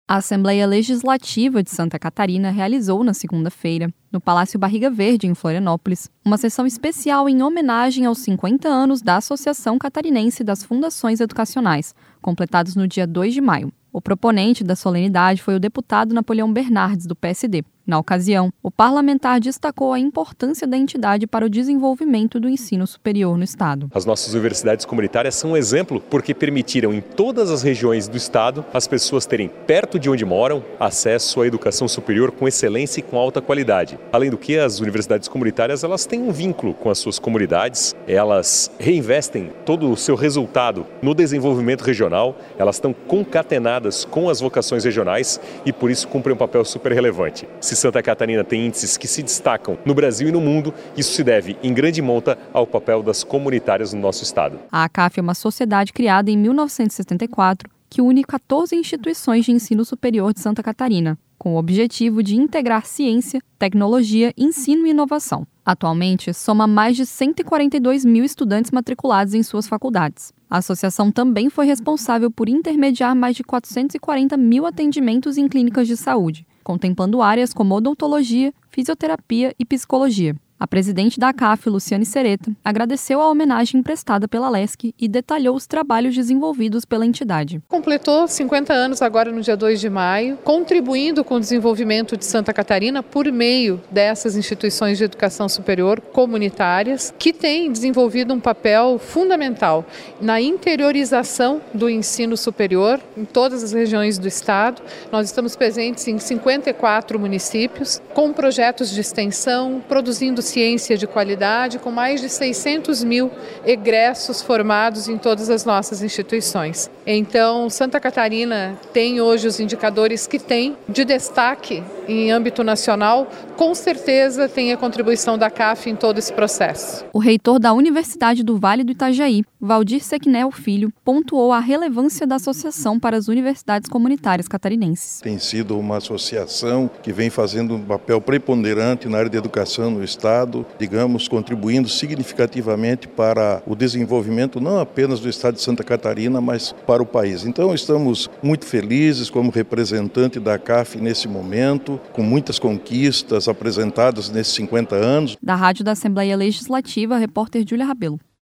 A Assembleia Legislativa de Santa Catarina realizou na segunda-feira, no Palácio Barriga Verde, em Florianópolis, uma sessão especial em homenagem aos 50 anos da Associação Catarinense das Fundações Educacionais, completados no dia 2 de maio. O proponente da solenidade foi o deputado Napoleão Bernardes, do PSD. Na ocasião, o parlamentar destacou a importância da entidade para o desenvolvimento do ensino superior no estado. As nossas universidades comunitárias são um exemplo porque permitiram em todas as regiões do estado as pessoas terem perto de onde moram acesso à educação superior com excelência e com alta qualidade. Além do que, as universidades comunitárias elas têm um vínculo com as suas comunidades, elas reinvestem todo o seu resultado no desenvolvimento regional, elas estão concatenadas com as vocações regionais e por isso cumprem um papel super relevante. Se Santa Catarina tem índices que se destacam no Brasil e no mundo, isso se deve, em grande monta, ao papel das comunitárias no nosso estado. A ACAF é uma sociedade criada em 1974 que une 14 instituições de ensino superior de Santa Catarina, com o objetivo de integrar ciência, tecnologia, ensino e inovação. Atualmente, soma mais de 142 mil estudantes matriculados em suas faculdades. A associação também foi responsável por intermediar mais de 440 mil atendimentos em clínicas de saúde, contemplando áreas como odontologia, fisioterapia e psicologia. A presidente da ACAF, Luciane Sereta, agradeceu a homenagem prestada pela LESC e detalhou os trabalhos desenvolvidos pela entidade. Completou 50 anos agora no dia 2 de maio, contribuindo com o desenvolvimento de Santa Catarina por meio dessas instituições de educação superior comunitárias, que têm desenvolvido um papel fundamental na interiorização do ensino superior em todas as regiões do estado. Nós estamos presentes em 54 municípios, com projetos de extensão, produzindo ciência de qualidade, com mais de 600 mil egressos formados em todas as nossas instituições. Então, Santa Catarina tem hoje os indicadores que tem de destaque em âmbito nacional, com certeza tem a contribuição da CAF em todo esse processo. O reitor da Universidade do Vale do Itajaí, Valdir Sequinel Filho, pontuou a relevância da associação para as universidades comunitárias catarinenses. Tem sido uma associação que vem fazendo um papel preponderante na área de educação no estado, digamos, contribuindo significativamente para o desenvolvimento não apenas do estado de Santa Catarina, mas para o país. Então, estamos muito felizes como representante da CAF nesse momento, com muitas conquistas apresentadas nesses 50 anos. Da Rádio da Assembleia Legislativa, a repórter Júlia Rabelo.